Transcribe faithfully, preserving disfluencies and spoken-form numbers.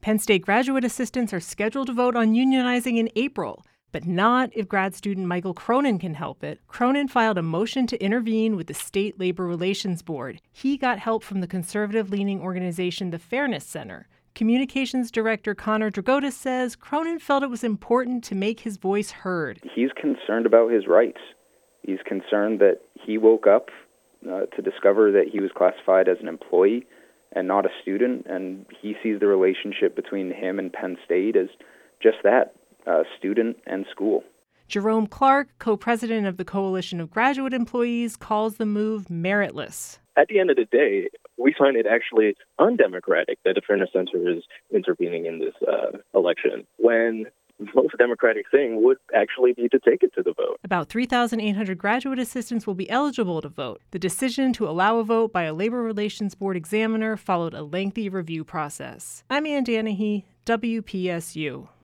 Penn State graduate assistants are scheduled to vote on unionizing in April, but not if grad student Michael Cronin can help it. Cronin filed a motion to intervene with the State Labor Relations Board. He got help from the conservative-leaning organization, the Fairness Center. Communications Director Connor Dragotis says Cronin felt it was important to make his voice heard. He's concerned about his rights. He's concerned that he woke up uh, to discover that he was classified as an employee and not a student, and he sees the relationship between him and Penn State as just that. Uh, student and school. Jerome Clark, co-president of the Coalition of Graduate Employees, calls the move meritless. At the end of the day, we find it actually undemocratic that the Fairness Center is intervening in this uh, election when the most democratic thing would actually be to take it to the vote. About three thousand eight hundred graduate assistants will be eligible to vote. The decision to allow a vote by a Labor Relations Board examiner followed a lengthy review process. I'm Ann Danahy, W P S U.